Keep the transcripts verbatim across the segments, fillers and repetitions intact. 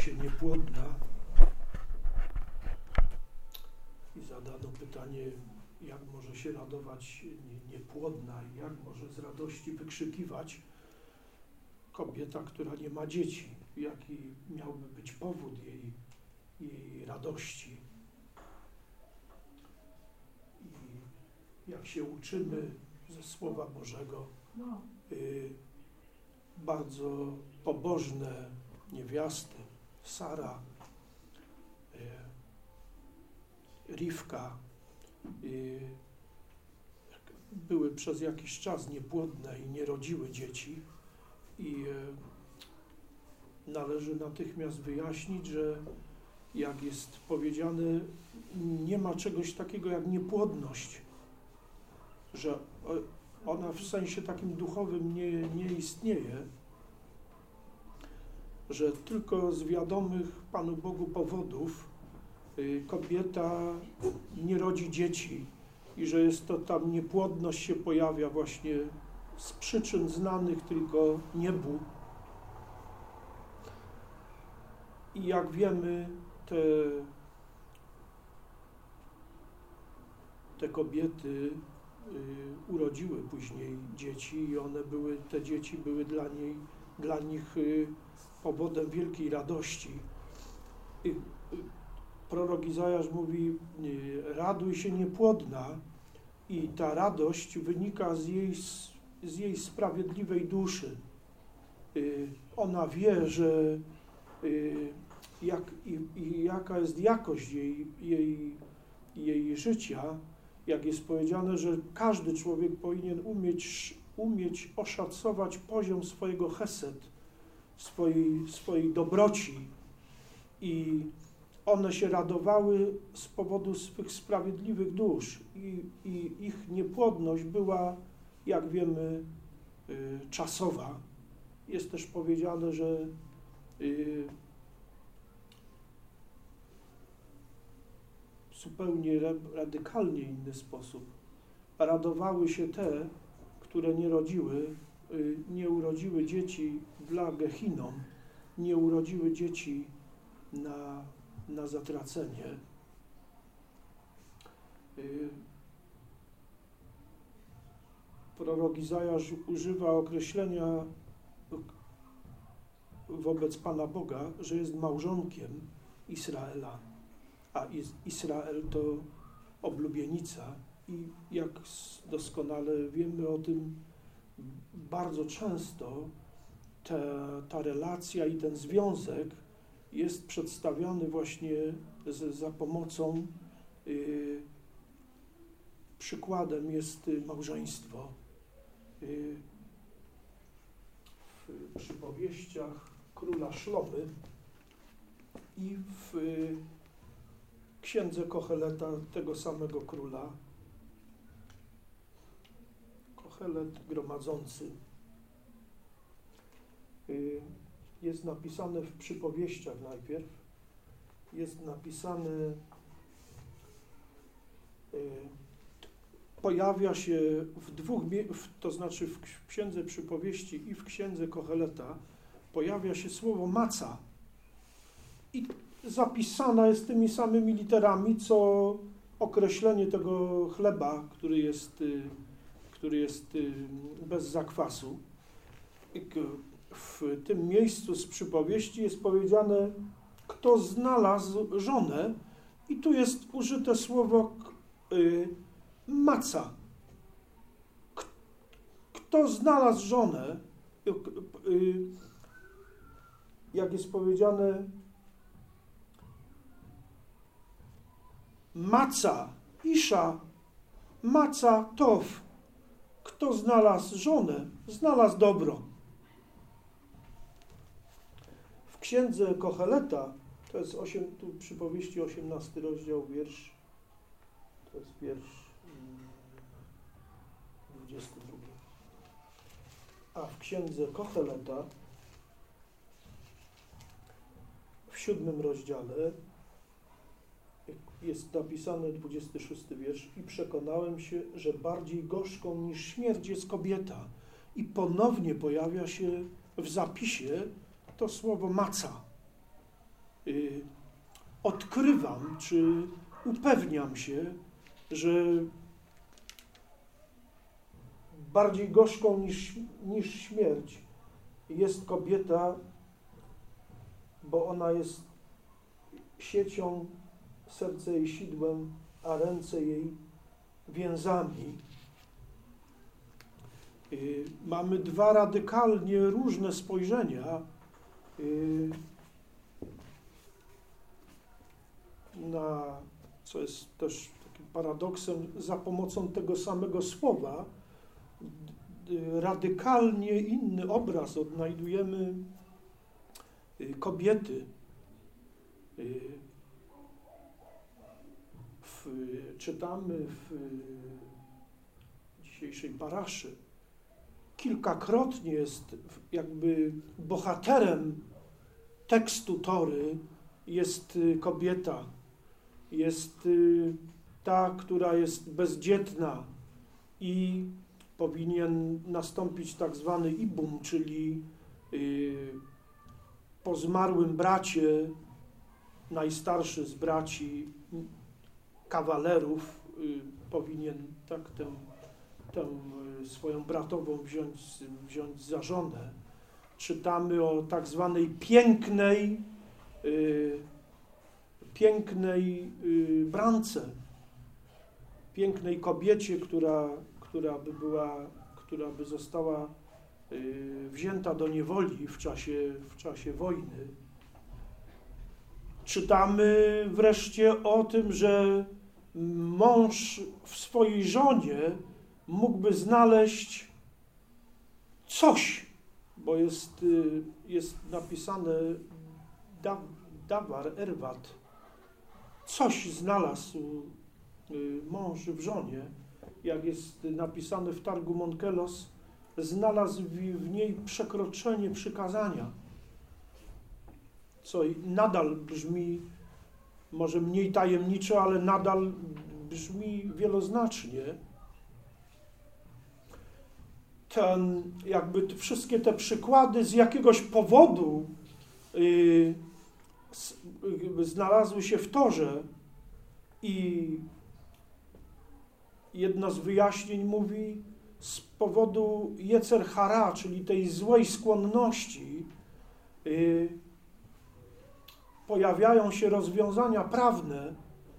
się niepłodna i zadano pytanie, jak może się radować niepłodna i jak może z radości wykrzykiwać kobieta, która nie ma dzieci. Jaki miałby być powód jej, jej radości. I jak się uczymy ze Słowa Bożego, y, bardzo pobożne niewiasty, Sara, y, Rivka, y, były przez jakiś czas niepłodne i nie rodziły dzieci. I y, należy natychmiast wyjaśnić, że jak jest powiedziane, nie ma czegoś takiego jak niepłodność, że ona w sensie takim duchowym nie, nie istnieje, że tylko z wiadomych Panu Bogu powodów y, kobieta nie rodzi dzieci i że jest to tam niepłodność się pojawia właśnie z przyczyn znanych tylko niebu. I jak wiemy, te, te kobiety y, urodziły później dzieci i one były, te dzieci były dla niej, dla nich y, powodem wielkiej radości. Y, y, prorok Izajasz mówi, y, raduj się niepłodna, i ta radość wynika z jej, z jej sprawiedliwej duszy. Y, ona wie, że y, jak, i, i jaka jest jakość jej, jej, jej życia, jak jest powiedziane, że każdy człowiek powinien umieć, umieć oszacować poziom swojego chesed, swojej, swojej dobroci, i one się radowały z powodu swych sprawiedliwych dusz i, i ich niepłodność była, jak wiemy, y, czasowa. Jest też powiedziane, że y, w zupełnie radykalnie inny sposób radowały się te, które nie rodziły, y, nie urodziły dzieci dla Gehinom, nie urodziły dzieci na, na zatracenie. Y, prorok Izajasz używa określenia wobec Pana Boga, że jest małżonkiem Izraela, a Izrael to oblubienica i jak doskonale wiemy o tym, bardzo często ta, ta relacja i ten związek jest przedstawiany właśnie z, za pomocą, y, przykładem jest małżeństwo. Y, w przypowieściach króla Szlomy i w y, księdze Kocheleta tego samego króla, Kochelet gromadzący, y, jest napisane w przypowieściach najpierw, jest napisane, y, pojawia się w dwóch, to znaczy w księdze przypowieści i w księdze Kocheleta pojawia się słowo maca i zapisana jest tymi samymi literami, co określenie tego chleba, który jest, który jest bez zakwasu. W tym miejscu z przypowieści jest powiedziane, kto znalazł żonę, i tu jest użyte słowo y, maca. Kto znalazł żonę, y, y, jak jest powiedziane, maca, isza, maca tow. Kto znalazł żonę, znalazł dobro. W księdze Kocheleta, to jest osiem, tu przypowieści osiemnasty rozdział, wiersz, to jest wiersz dwudziesty drugi. A w księdze Kocheleta, w siódmym rozdziale, jest napisane dwudziesty szósty wiersz, i przekonałem się, że bardziej gorzką niż śmierć jest kobieta. I ponownie pojawia się w zapisie to słowo maca. y, odkrywam, czy upewniam się, że bardziej gorzką niż, niż śmierć jest kobieta, bo ona jest siecią, serce jej sidłem, a ręce jej więzami. Yy, mamy dwa radykalnie różne spojrzenia yy, na, co jest też takim paradoksem, za pomocą tego samego słowa yy, radykalnie inny obraz odnajdujemy yy, kobiety. Yy, w, czytamy w dzisiejszej paraszy. Kilkakrotnie jest jakby bohaterem tekstu Tory jest kobieta. Jest ta, która jest bezdzietna i powinien nastąpić tak zwany ibum, czyli po zmarłym bracie, najstarszy z braci kawalerów powinien tak tę, tę swoją bratową wziąć, wziąć za żonę. Czytamy o tak zwanej pięknej, y, pięknej y, brance, pięknej kobiecie, która, która by była, która by została y, wzięta do niewoli w czasie, w czasie wojny. Czytamy wreszcie o tym, że mąż w swojej żonie mógłby znaleźć coś, bo jest, jest napisane da, dawar, erwat, coś znalazł mąż w żonie, jak jest napisane w Targum Onkelos, znalazł w, w niej przekroczenie przykazania, co nadal brzmi może mniej tajemniczo, ale nadal brzmi wieloznacznie. Ten, jakby te, wszystkie te przykłady z jakiegoś powodu yy, yy, znalazły się w Torze i jedno z wyjaśnień mówi z powodu Jecer Hara, czyli tej złej skłonności, yy, pojawiają się rozwiązania prawne.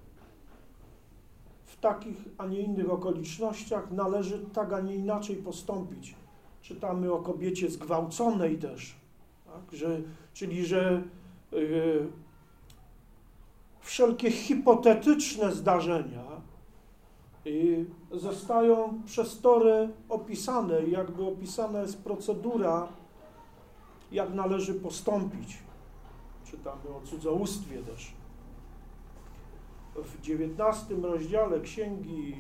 W takich, a nie innych okolicznościach należy tak, a nie inaczej postąpić. Czytamy o kobiecie zgwałconej też, tak? że, czyli że yy, wszelkie hipotetyczne zdarzenia yy, zostają przez Torę opisane, jakby opisana jest procedura, jak należy postąpić. Czytamy o cudzołóstwie też. W dziewiętnastym rozdziale Księgi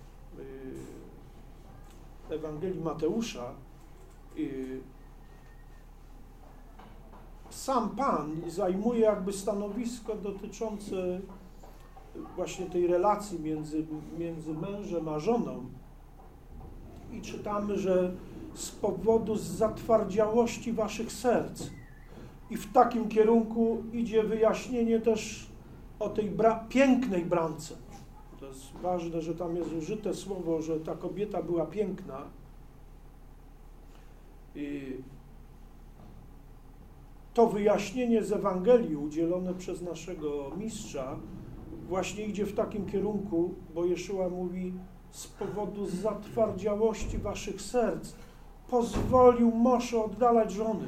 yy, Ewangelii Mateusza yy, sam Pan zajmuje jakby stanowisko dotyczące właśnie tej relacji między, między mężem a żoną. I czytamy, że z powodu zatwardziałości waszych serc. I w takim kierunku idzie wyjaśnienie też o tej bra pięknej brance. To jest ważne, że tam jest użyte słowo, że ta kobieta była piękna. I to wyjaśnienie z Ewangelii udzielone przez naszego mistrza właśnie idzie w takim kierunku, bo Jeszua mówi, z powodu zatwardziałości waszych serc pozwolił Mosze oddalać żony.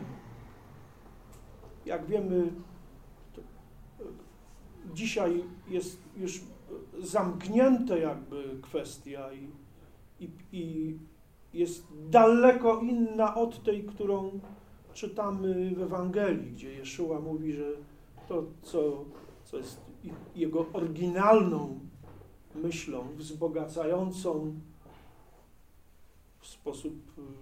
Jak wiemy, dzisiaj jest już zamknięta jakby kwestia i, i, i jest daleko inna od tej, którą czytamy w Ewangelii, gdzie Jeszua mówi, że to, co, co jest jego oryginalną myślą, wzbogacającą w sposób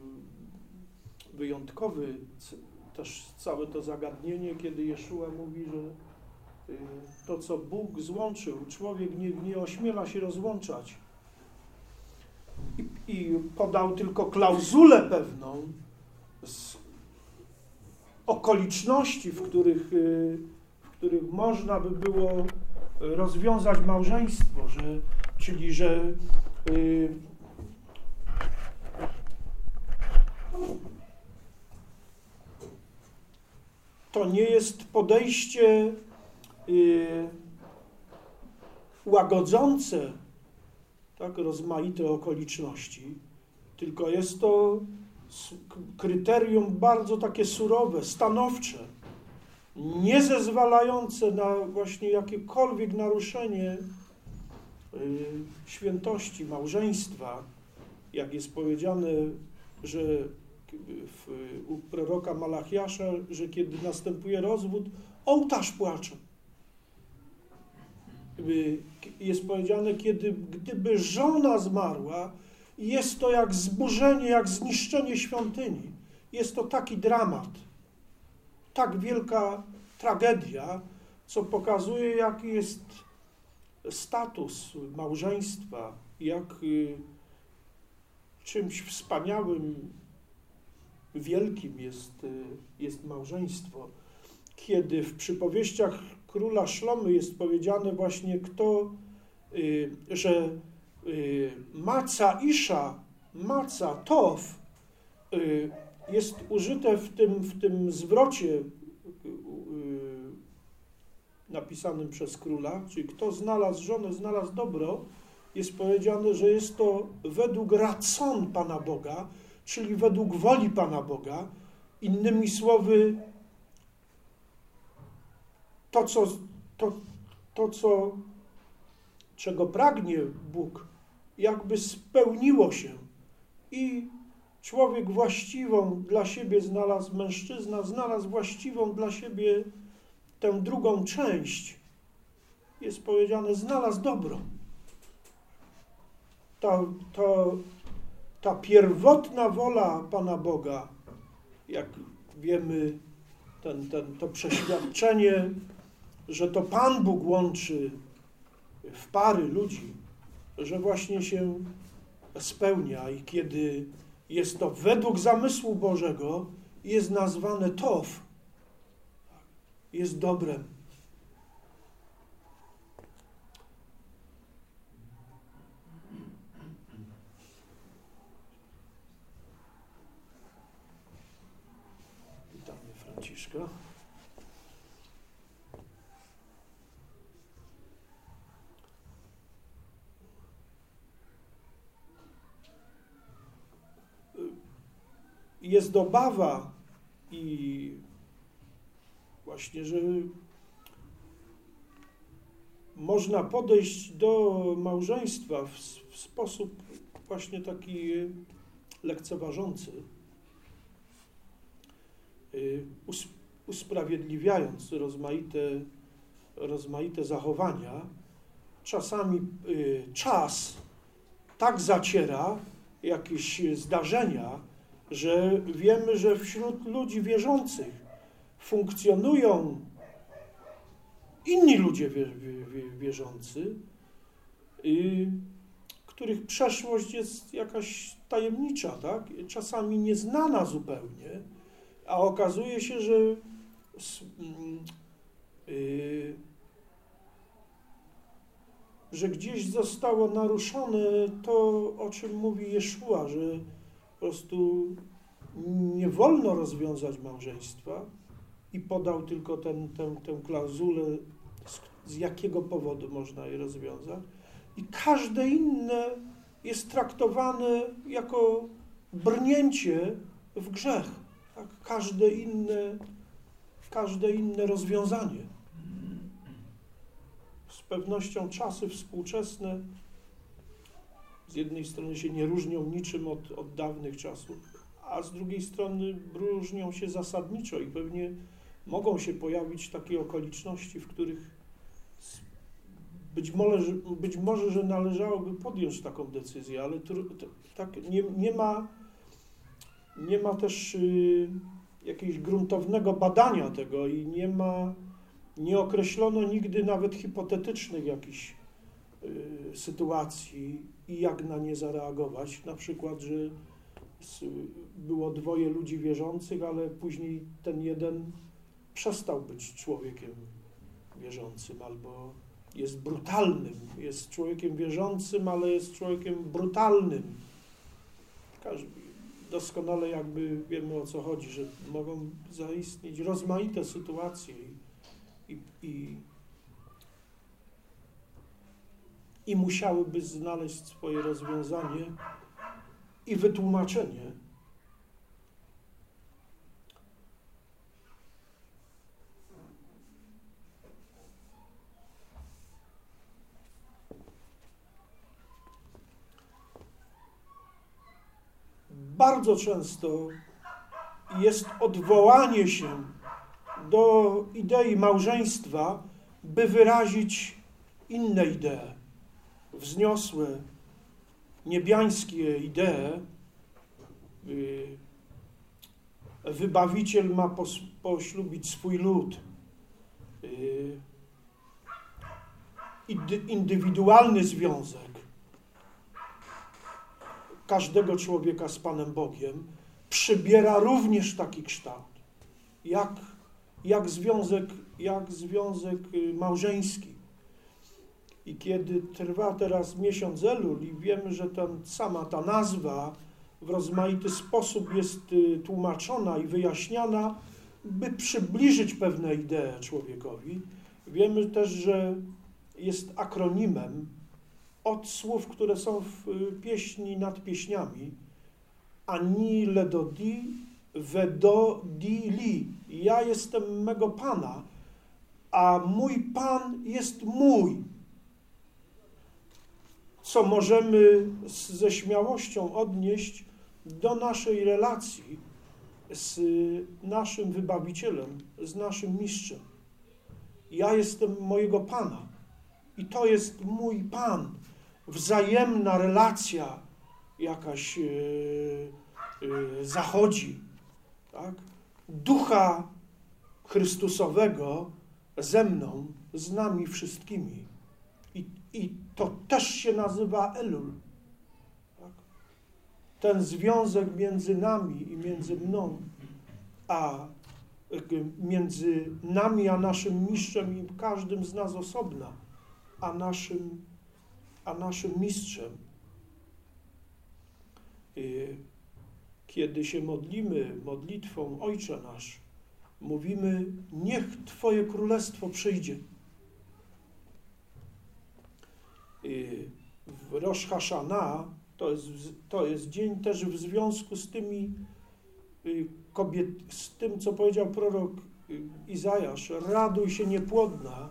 wyjątkowy też całe to zagadnienie, kiedy Jeszua mówi, że to, co Bóg złączył, człowiek nie, nie ośmiela się rozłączać. I, i podał tylko klauzulę pewną z okoliczności, w których, w których można by było rozwiązać małżeństwo, że, czyli że y, to nie jest podejście y, łagodzące, tak, rozmaite okoliczności, tylko jest to kryterium bardzo takie surowe, stanowcze, nie zezwalające na właśnie jakiekolwiek naruszenie y, świętości małżeństwa, jak jest powiedziane, że w, u proroka Malachiasza, że kiedy następuje rozwód, ołtarz płacze. Jest powiedziane, kiedy gdyby żona zmarła, jest to jak zburzenie, jak zniszczenie świątyni. Jest to taki dramat, tak wielka tragedia, co pokazuje, jaki jest status małżeństwa, jak czymś wspaniałym, wielkim jest, jest małżeństwo. Kiedy w przypowieściach króla Szlomy jest powiedziane właśnie, kto, że maca isza, maca tow jest użyte w tym, w tym zwrocie napisanym przez króla, czyli kto znalazł żonę, znalazł dobro, jest powiedziane, że jest to według racon Pana Boga, czyli według woli Pana Boga. Innymi słowy, to, co, to, to co, czego pragnie Bóg, jakby spełniło się i człowiek właściwą dla siebie znalazł, mężczyzna znalazł właściwą dla siebie tę drugą część. Jest powiedziane, znalazł dobro. Ta, ta, ta pierwotna wola Pana Boga, jak wiemy, ten, ten, to przeświadczenie, że to Pan Bóg łączy w pary ludzi, że właśnie się spełnia i kiedy jest to według zamysłu Bożego, jest nazwane tow, jest dobrem. Witamy Franciszka. Jest obawa i właśnie, że można podejść do małżeństwa w, w sposób właśnie taki lekceważący, us, usprawiedliwiając rozmaite, rozmaite zachowania. Czasami y, czas tak zaciera jakieś zdarzenia, że wiemy, że wśród ludzi wierzących funkcjonują inni ludzie wie, wie, wierzący, y, których przeszłość jest jakaś tajemnicza, tak? Czasami nieznana zupełnie, a okazuje się, że y, że gdzieś zostało naruszone to, o czym mówi Jeszua, że po prostu nie wolno rozwiązać małżeństwa i podał tylko ten, tę, tę klauzulę, z, z jakiego powodu można je rozwiązać. I każde inne jest traktowane jako brnięcie w grzech. Tak? Każde inne, każde inne rozwiązanie. Z pewnością czasy współczesne z jednej strony się nie różnią niczym od, od dawnych czasów, a z drugiej strony różnią się zasadniczo i pewnie mogą się pojawić takie okoliczności, w których być może, być może że należałoby podjąć taką decyzję, ale to, to, tak nie, nie ma, nie ma też y, jakiegoś gruntownego badania tego i nie ma, nie określono nigdy nawet hipotetycznych jakichś y, sytuacji i jak na nie zareagować. Na przykład, że było dwoje ludzi wierzących, ale później ten jeden przestał być człowiekiem wierzącym, albo jest brutalnym, jest człowiekiem wierzącym, ale jest człowiekiem brutalnym. Każdy, doskonale jakby wiemy, o co chodzi, że mogą zaistnieć rozmaite sytuacje i, i, i, i musiałyby znaleźć swoje rozwiązanie i wytłumaczenie. Bardzo często jest odwołanie się do idei małżeństwa, by wyrazić inne idee, wzniosłe, niebiańskie idee. Wybawiciel ma pos, poślubić swój lud. Indywidualny związek każdego człowieka z Panem Bogiem przybiera również taki kształt, jak, jak, związek, jak związek małżeński. I kiedy trwa teraz miesiąc Elul i wiemy, że tam sama ta nazwa w rozmaity sposób jest tłumaczona i wyjaśniana, by przybliżyć pewne idee człowiekowi, wiemy też, że jest akronimem od słów, które są w pieśni nad pieśniami. Ani ledodi, vedo di li. Ja jestem mego Pana, a mój Pan jest mój. Co możemy ze śmiałością odnieść do naszej relacji z naszym Wybawicielem, z naszym Mistrzem. Ja jestem mojego Pana i to jest mój Pan. Wzajemna relacja jakaś yy, yy, zachodzi, tak? Ducha Chrystusowego ze mną, z nami wszystkimi. I, i to też się nazywa Elul. Tak? Ten związek między nami i między mną, a między nami a naszym mistrzem i każdym z nas osobna, a naszym, a naszym mistrzem. Kiedy się modlimy modlitwą Ojcze Nasz, mówimy: niech Twoje królestwo przyjdzie. W Rosh Hashana to jest, to jest dzień też w związku z tymi kobiet, z tym, co powiedział prorok Izajasz: raduj się niepłodna.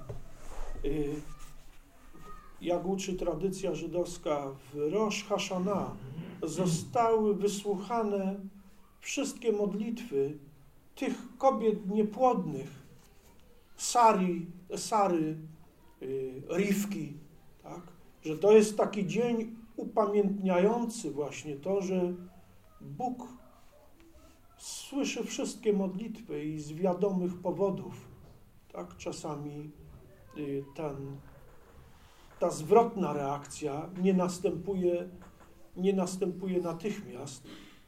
Jak uczy tradycja żydowska, w Rosh Hashana zostały wysłuchane wszystkie modlitwy tych kobiet niepłodnych, Sari, Sary, Rivki, tak? Że to jest taki dzień upamiętniający właśnie to, że Bóg słyszy wszystkie modlitwy i z wiadomych powodów, tak? Czasami ten, ta zwrotna reakcja nie następuje, nie następuje natychmiast.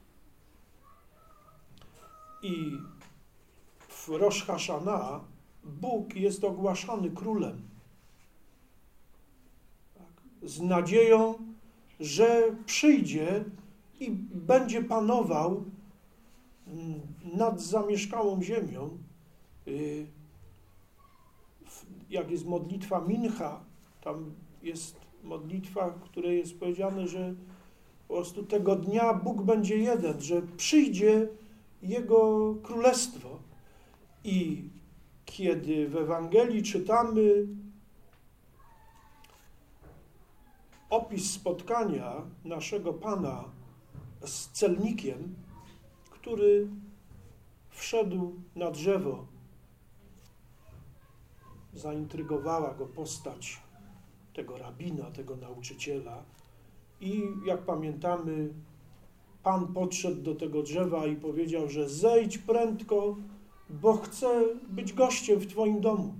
I w Rosh Hashana Bóg jest ogłaszany królem. Tak? Z nadzieją, że przyjdzie i będzie panował nad zamieszkałą ziemią. Jak jest modlitwa Mincha, tam jest modlitwa, w której jest powiedziane, że po prostu tego dnia Bóg będzie jeden, że przyjdzie Jego królestwo. I kiedy w Ewangelii czytamy opis spotkania naszego Pana z celnikiem, który wszedł na drzewo, zaintrygowała go postać tego rabina, tego nauczyciela i jak pamiętamy, Pan podszedł do tego drzewa i powiedział, że zejdź prędko, bo chcę być gościem w Twoim domu.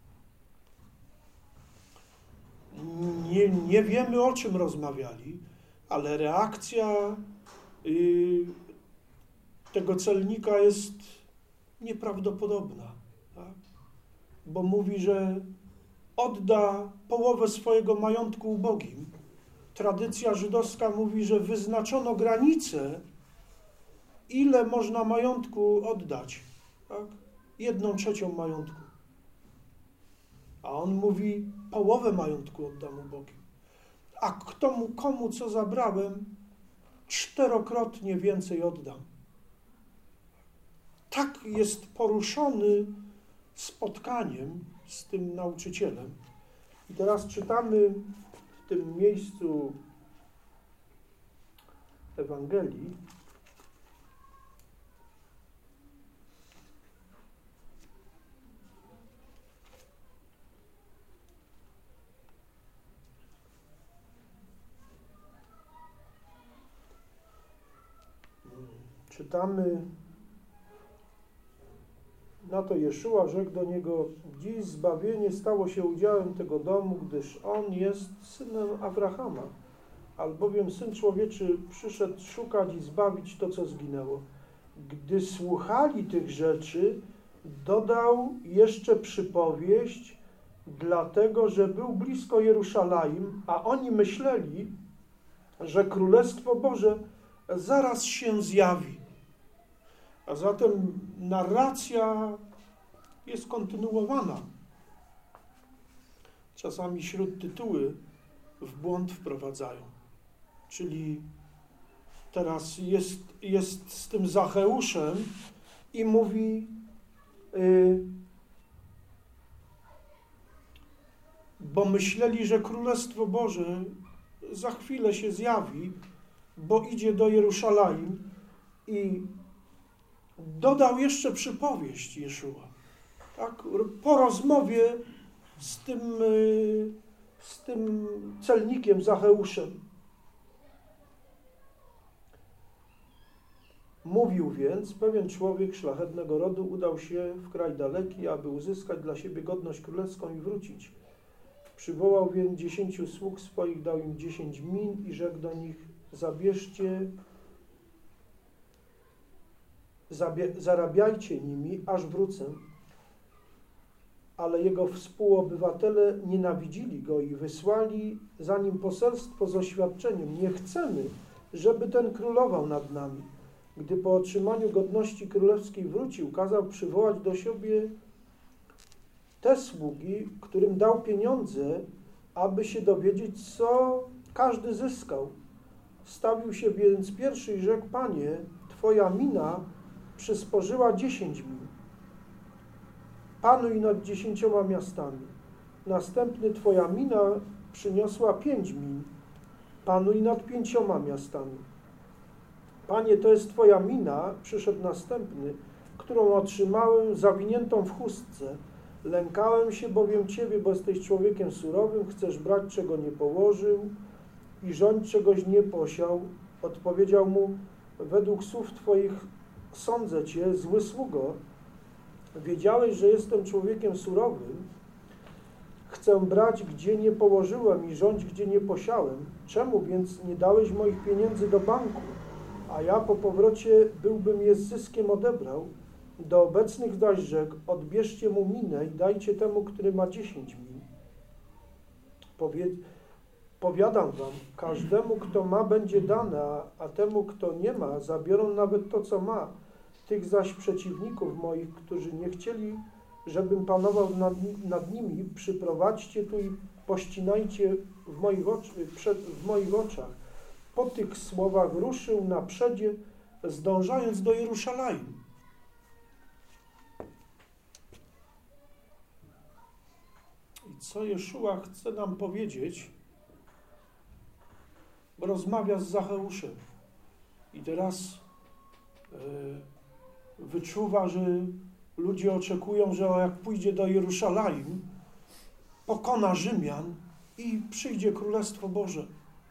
Nie, nie wiemy, o czym rozmawiali, ale reakcja y, tego celnika jest nieprawdopodobna. Tak? bo mówi, że odda połowę swojego majątku ubogim. Tradycja żydowska mówi, że wyznaczono granicę, ile można majątku oddać. Tak? Jedną trzecią majątku. A on mówi, połowę majątku oddam ubogim. A kto mu, komu co zabrałem, czterokrotnie więcej oddam. Tak jest poruszony spotkaniem z tym nauczycielem. I teraz czytamy w tym miejscu Ewangelii, czytamy, na to Jeszua rzekł do niego, dziś zbawienie stało się udziałem tego domu, gdyż on jest synem Abrahama, albowiem Syn Człowieczy przyszedł szukać i zbawić to, co zginęło. Gdy słuchali tych rzeczy, dodał jeszcze przypowieść, dlatego, że był blisko Jerusalem, a oni myśleli, że Królestwo Boże zaraz się zjawi. A zatem narracja jest kontynuowana. Czasami śródtytuły w błąd wprowadzają. Czyli teraz jest, jest z tym Zacheuszem i mówi yy, bo myśleli, że Królestwo Boże za chwilę się zjawi, bo idzie do Jerusalem i dodał jeszcze przypowieść Jeszua. Tak? Po rozmowie z tym, z tym celnikiem Zacheuszem. Mówił więc, pewien człowiek szlachetnego rodu udał się w kraj daleki, aby uzyskać dla siebie godność królewską i wrócić. Przywołał więc dziesięciu sług swoich, dał im dziesięć min i rzekł do nich, zabierzcie, zabie, zarabiajcie nimi, aż wrócę. Ale jego współobywatele nienawidzili go i wysłali za nim poselstwo z oświadczeniem, nie chcemy, żeby ten królował nad nami. Gdy po otrzymaniu godności królewskiej wrócił, kazał przywołać do siebie te sługi, którym dał pieniądze, aby się dowiedzieć, co każdy zyskał. Stawił się więc pierwszy i rzekł, Panie, Twoja mina przysporzyła dziesięć min. Panuj nad dziesięcioma miastami. Następny Twoja mina przyniosła pięć min. Panuj nad pięcioma miastami. Panie, to jest Twoja mina, przyszedł następny, którą otrzymałem zawiniętą w chustce. Lękałem się bowiem Ciebie, bo jesteś człowiekiem surowym, chcesz brać, czego nie położył i rządź, czegoś nie posiał. Odpowiedział mu, według słów Twoich sądzę Cię, zły sługo. Wiedziałeś, że jestem człowiekiem surowym, chcę brać, gdzie nie położyłem i rządź, gdzie nie posiałem. Czemu więc nie dałeś moich pieniędzy do banku, a ja po powrocie byłbym je z zyskiem odebrał? Do obecnych zaś rzekł, odbierzcie mu minę i dajcie temu, który ma dziesięć min. Powie, powiadam wam, każdemu, kto ma, będzie dane, a, a temu, kto nie ma, zabiorą nawet to, co ma. Tych zaś przeciwników moich, którzy nie chcieli, żebym panował nad, nad nimi, przyprowadźcie tu i pościnajcie w moich, oczy, przed, w moich oczach. Po tych słowach ruszył na przedzie, zdążając do Jerusalem. I co Jeszua chce nam powiedzieć? Bo rozmawia z Zacheuszem. I teraz yy, wyczuwa, że ludzie oczekują, że jak pójdzie do Jerusalem, pokona Rzymian i przyjdzie Królestwo Boże.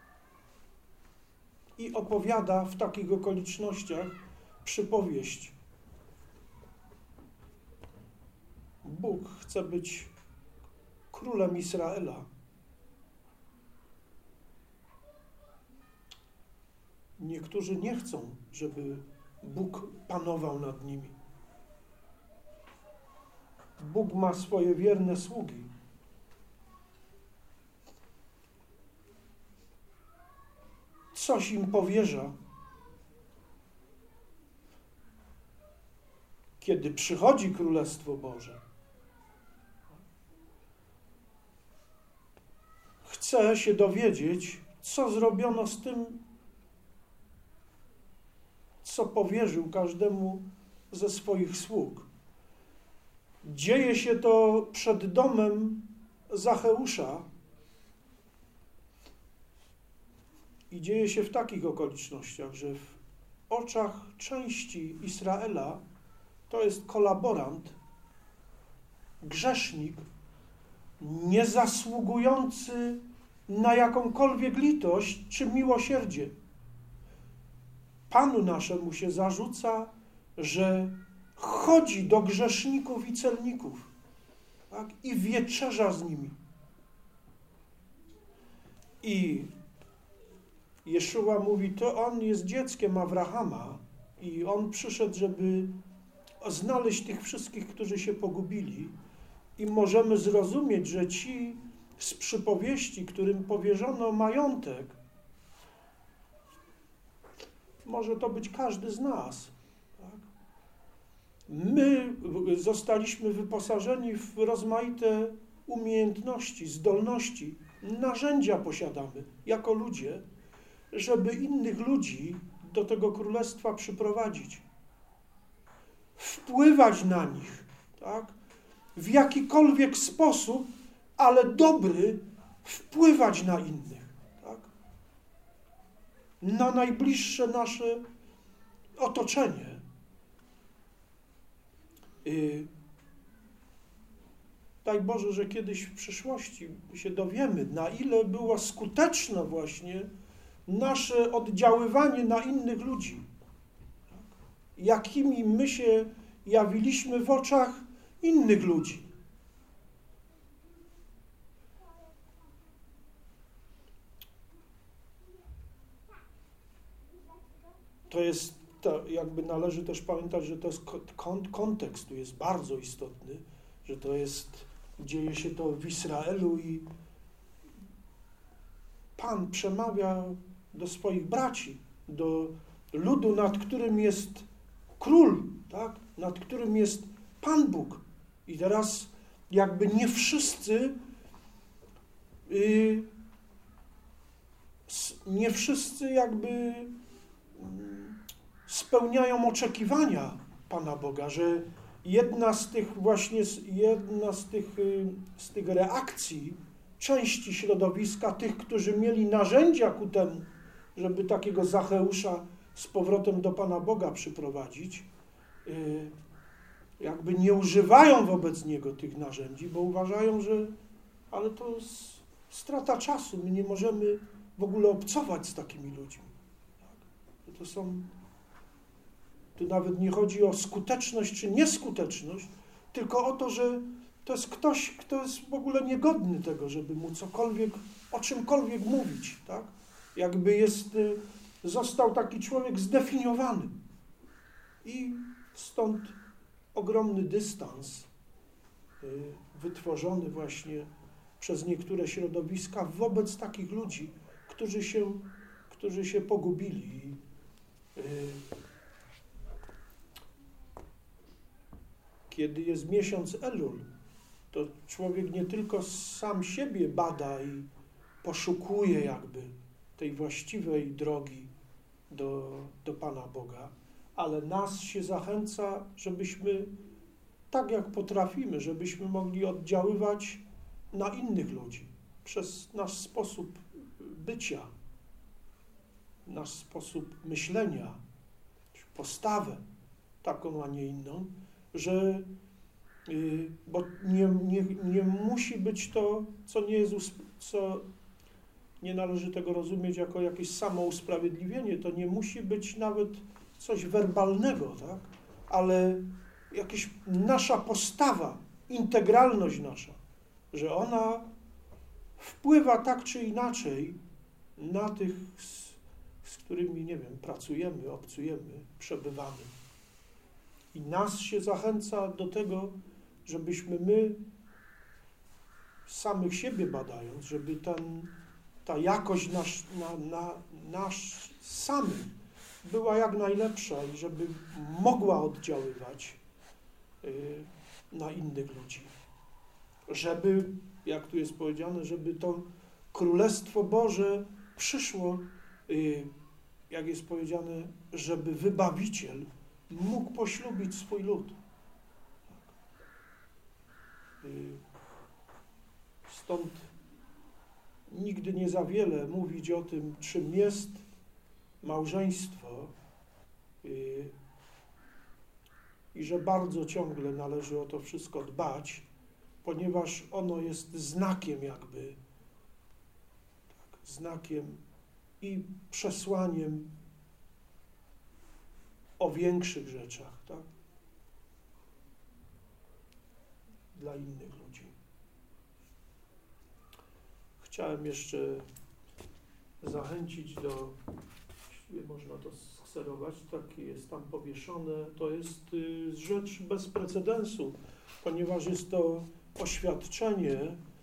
I opowiada w takich okolicznościach przypowieść. Bóg chce być królem Izraela. Niektórzy nie chcą, żeby Bóg panował nad nimi. Bóg ma swoje wierne sługi. Coś im powierza. Kiedy przychodzi Królestwo Boże, chce się dowiedzieć, co zrobiono z tym, co powierzył każdemu ze swoich sług. Dzieje się to przed domem Zacheusza i dzieje się w takich okolicznościach, że w oczach części Izraela to jest kolaborant, grzesznik, niezasługujący na jakąkolwiek litość czy miłosierdzie. Panu naszemu się zarzuca, że chodzi do grzeszników i celników, tak? I wieczerza z nimi. I Jeszua mówi, to on jest dzieckiem Abrahama i on przyszedł, żeby znaleźć tych wszystkich, którzy się pogubili. I możemy zrozumieć, że ci z przypowieści, którym powierzono majątek, może to być każdy z nas. Tak? My zostaliśmy wyposażeni w rozmaite umiejętności, zdolności, narzędzia posiadamy jako ludzie, żeby innych ludzi do tego królestwa przyprowadzić. Wpływać na nich, tak? W jakikolwiek sposób, ale dobry, wpływać na innych, tak? Na najbliższe nasze otoczenie. Yy, daj Boże, że kiedyś w przyszłości się dowiemy, na ile było skuteczne właśnie nasze oddziaływanie na innych ludzi. Tak? Jakimi my się jawiliśmy w oczach innych ludzi. To jest, to jakby należy też pamiętać, że to jest kont, kontekst tu jest bardzo istotny, że to jest, dzieje się to w Izraelu i Pan przemawia do swoich braci, do ludu, nad którym jest król, tak? Nad którym jest Pan Bóg. I teraz jakby nie wszyscy yy, nie wszyscy jakby yy, spełniają oczekiwania Pana Boga, że jedna z tych właśnie, jedna z tych, yy, z tych reakcji części środowiska, tych, którzy mieli narzędzia ku temu, żeby takiego Zacheusza z powrotem do Pana Boga przyprowadzić, yy, jakby nie używają wobec niego tych narzędzi, bo uważają, że ale to jest strata czasu, my nie możemy w ogóle obcować z takimi ludźmi. Tak? To są, tu nawet nie chodzi o skuteczność czy nieskuteczność, tylko o to, że to jest ktoś, kto jest w ogóle niegodny tego, żeby mu cokolwiek, o czymkolwiek mówić. Tak? Jakby jest, został taki człowiek zdefiniowany. I stąd ogromny dystans wytworzony właśnie przez niektóre środowiska wobec takich ludzi, którzy się, którzy się pogubili. Kiedy jest miesiąc Elul, to człowiek nie tylko sam siebie bada i poszukuje jakby tej właściwej drogi do, do Pana Boga, ale nas się zachęca, żebyśmy tak jak potrafimy, żebyśmy mogli oddziaływać na innych ludzi przez nasz sposób bycia, nasz sposób myślenia, postawę taką, a nie inną, że yy, bo nie, nie, nie musi być to, co nie jest, co nie należy tego rozumieć jako jakieś samousprawiedliwienie, to nie musi być nawet coś werbalnego, tak? Ale jakaś nasza postawa, integralność nasza, że ona wpływa tak czy inaczej na tych, z, z którymi, nie wiem, pracujemy, obcujemy, przebywamy. I nas się zachęca do tego, żebyśmy my, samych siebie badając, żeby ten, ta jakość nasz, na, na, nasz samych była jak najlepsza i żeby mogła oddziaływać y, na innych ludzi. Żeby, jak tu jest powiedziane, żeby to Królestwo Boże przyszło, y, jak jest powiedziane, żeby Wybawiciel mógł poślubić swój lud. Y, stąd nigdy nie za wiele mówić o tym, czym jest małżeństwo y, i że bardzo ciągle należy o to wszystko dbać, ponieważ ono jest znakiem jakby, tak, znakiem i przesłaniem o większych rzeczach, tak, dla innych ludzi. Chciałem jeszcze zachęcić do, można to skserować, takie jest tam powieszone, to jest y, rzecz bez precedensu, ponieważ jest to oświadczenie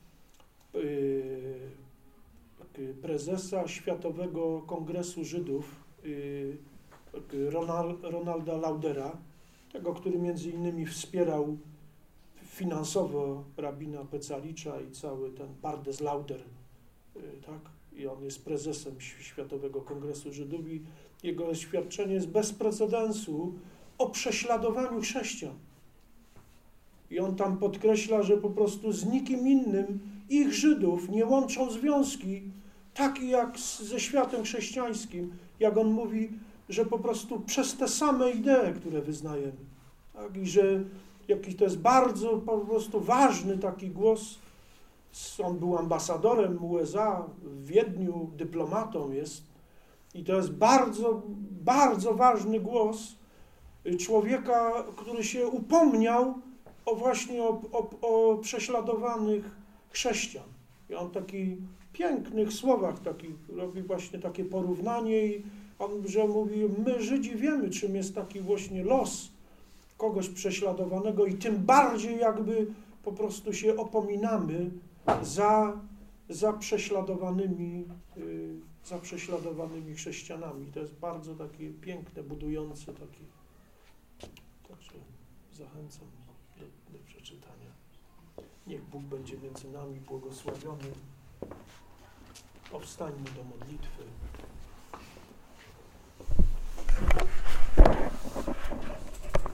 y, prezesa Światowego Kongresu Żydów y, Ronald, Ronalda Laudera, tego, który między innymi wspierał finansowo rabina Pecalicza i cały ten Pardes Lauder, y, tak? I on jest prezesem Światowego Kongresu Żydów i jego oświadczenie jest bez precedensu o prześladowaniu chrześcijan. I on tam podkreśla, że po prostu z nikim innym ich Żydów nie łączą związki takie jak z, ze światem chrześcijańskim, jak on mówi, że po prostu przez te same idee, które wyznajemy. Tak? I że jaki to jest bardzo po prostu ważny taki głos. On był ambasadorem U S A w Wiedniu, dyplomatą jest. I to jest bardzo, bardzo ważny głos człowieka, który się upomniał o właśnie o, o, o prześladowanych chrześcijan. I on w takich pięknych słowach takich robi właśnie takie porównanie i on, że mówi, my Żydzi wiemy, czym jest taki właśnie los kogoś prześladowanego i tym bardziej jakby po prostu się opominamy za, za prześladowanymi, yy, za prześladowanymi chrześcijanami. To jest bardzo takie piękne, budujące takie. Także zachęcam do, do przeczytania. Niech Bóg będzie między nami błogosławiony. Powstańmy do modlitwy.